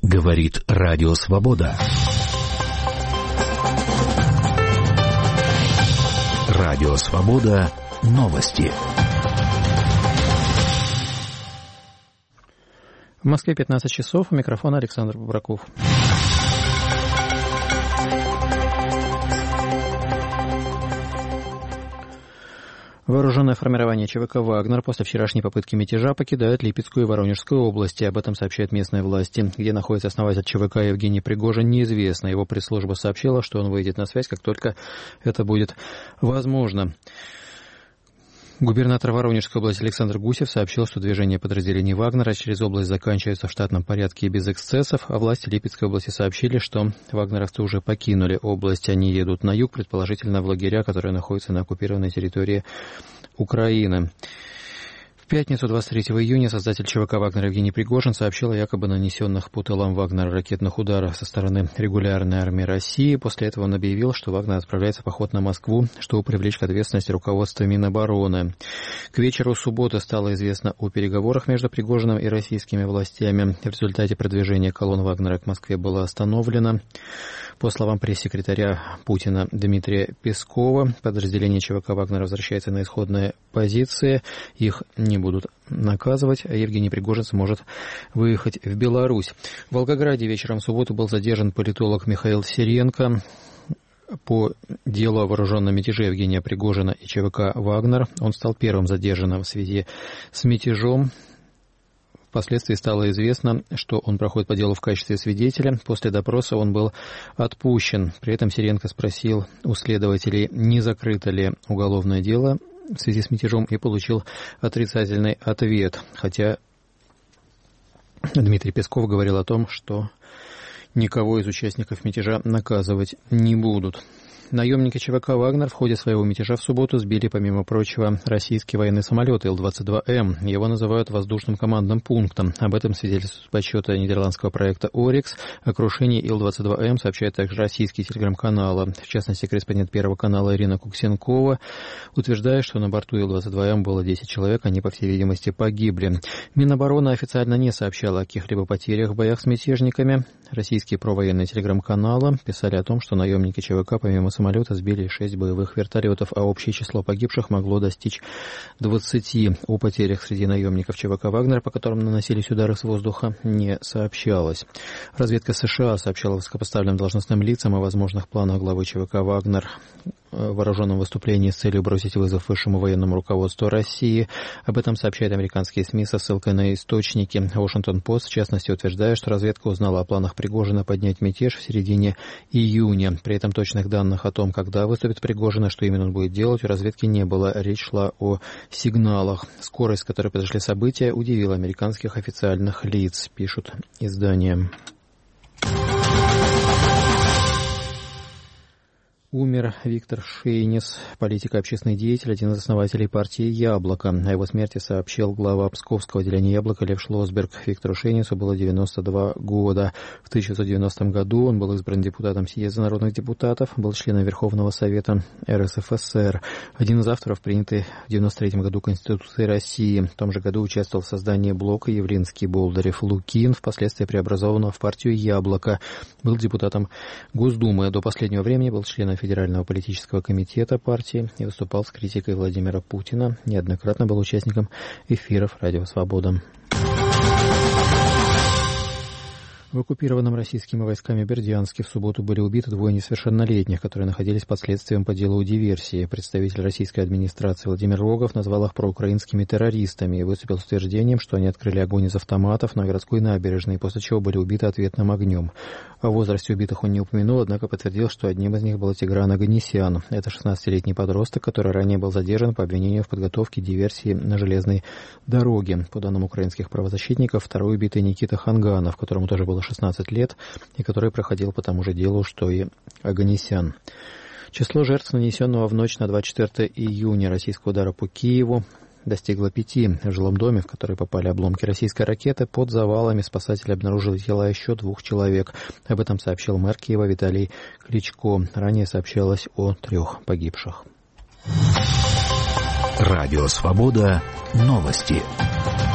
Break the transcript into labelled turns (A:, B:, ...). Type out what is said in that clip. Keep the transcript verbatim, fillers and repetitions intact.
A: Говорит Радио Свобода. Радио Свобода. Новости.
B: В Москве пятнадцать часов. У микрофона Александр Бобраков. Вооруженное формирование ЧВК «Вагнер» после вчерашней попытки мятежа покидает Липецкую и Воронежскую области. Об этом сообщают местные власти. Где находится основатель ЧВК Евгений Пригожин, неизвестно. Его пресс-служба сообщила, что он выйдет на связь, как только это будет возможно. Губернатор Воронежской области Александр Гусев сообщил, что движение подразделений «Вагнера» через область заканчивается в штатном порядке и без эксцессов, а власти Липецкой области сообщили, что вагнеровцы уже покинули область. Они едут на юг, предположительно в лагеря, которые находятся на оккупированной территории Украины. В пятницу, двадцать третьего июня, создатель ЧВК «Вагнер» Евгений Пригожин сообщил о якобы нанесенных по тылам «Вагнера» ракетных ударах со стороны регулярной армии России. После этого он объявил, что «Вагнер» отправляется в поход на Москву, чтобы привлечь к ответственности руководство Минобороны. К вечеру субботы стало известно о переговорах между Пригожиным и российскими властями. В результате продвижения колонн «Вагнера» к Москве было остановлено. По словам пресс-секретаря Путина Дмитрия Пескова, подразделение ЧВК «Вагнер» возвращается на исходные позиции. Их не будут наказывать, а Евгений Пригожин сможет выехать в Беларусь. В Волгограде вечером в субботу был задержан политолог Михаил Сиренко по делу о вооруженном мятеже Евгения Пригожина и ЧВК «Вагнер». Он стал первым задержанным в связи с мятежом. Впоследствии стало известно, что он проходит по делу в качестве свидетеля. После допроса он был отпущен. При этом Сиренко спросил у следователей, не закрыто ли уголовное дело в связи с мятежом, и получил отрицательный ответ. Хотя Дмитрий Песков говорил о том, что никого из участников мятежа наказывать не будут. Наемники ЧВК «Вагнер» в ходе своего мятежа в субботу сбили, помимо прочего, российский военный самолет Ил двадцать два Эм. Его называют воздушным командным пунктом. Об этом свидетельствует подсчеты нидерландского проекта «Орикс». О крушении Ил двадцать два Эм сообщают также российские телеграм-каналы. В частности, корреспондент Первого канала Ирина Куксенкова утверждает, что на борту Ил двадцать два Эм было десять человек, они, по всей видимости, погибли. Минобороны официально не сообщала о каких-либо потерях в боях с мятежниками. Российские провоенные телеграм-каналы писали о том, что наемники ЧВК помимо самолета сбили шесть боевых вертолетов, а общее число погибших могло достичь двадцати. О потерях среди наемников ЧВК «Вагнер», по которым наносились удары с воздуха, не сообщалось. Разведка США сообщала высокопоставленным должностным лицам о возможных планах главы ЧВК «Вагнер» в вооруженном выступлении с целью бросить вызов высшему военному руководству России. Об этом сообщают американские СМИ со ссылкой на источники. Вашингтон-Пост, в частности, утверждает, что разведка узнала о планах Пригожина поднять мятеж в середине июня. При этом точных данных о том, когда выступит Пригожин и что именно он будет делать, у разведки не было. Речь шла о сигналах. Скорость, с которой произошли события, удивила американских официальных лиц, пишут издания. Умер Виктор Шейнис, политик и общественный деятель, один из основателей партии «Яблоко». О его смерти сообщил глава Псковского отделения «Яблоко» Лев Шлосберг. Виктору Шейнису было девяносто два года. В тысяча девятьсот девяностом году он был избран депутатом Съезда народных депутатов, был членом Верховного Совета Эр Эс Эф Эс Эр. Один из авторов принятой в девяносто третьем году Конституции России. В том же году участвовал в создании блока Явлинский, Болдырев, Лукин, впоследствии преобразованного в партию «Яблоко». Был депутатом Госдумы. До последнего времени был членом Федерального политического комитета партии и выступал с критикой Владимира Путина. Неоднократно был участником эфиров «Радио Свобода». В оккупированном российскими войсками Бердянске в субботу были убиты двое несовершеннолетних, которые находились под следствием по делу диверсии. Представитель российской администрации Владимир Рогов назвал их проукраинскими террористами и выступил с утверждением, что они открыли огонь из автоматов на городской набережной, после чего были убиты ответным огнем. О возрасте убитых он не упомянул, однако подтвердил, что одним из них был Тигран Оганесян. Это шестнадцатилетний подросток, который ранее был задержан по обвинению в подготовке диверсии на железной дороге. По данным украинских правозащитников, второй убитый Никита Ханганов, которому тоже было шестнадцать лет, и который проходил по тому же делу, что и Оганесян. Число жертв, нанесенного в ночь на двадцать четвёртое июня российского удара по Киеву, достигло пяти. В жилом доме, в который попали обломки российской ракеты, под завалами спасатели обнаружили тела еще двух человек. Об этом сообщил мэр Киева Виталий Кличко. Ранее сообщалось о трех погибших.
A: Радио Свобода. Новости.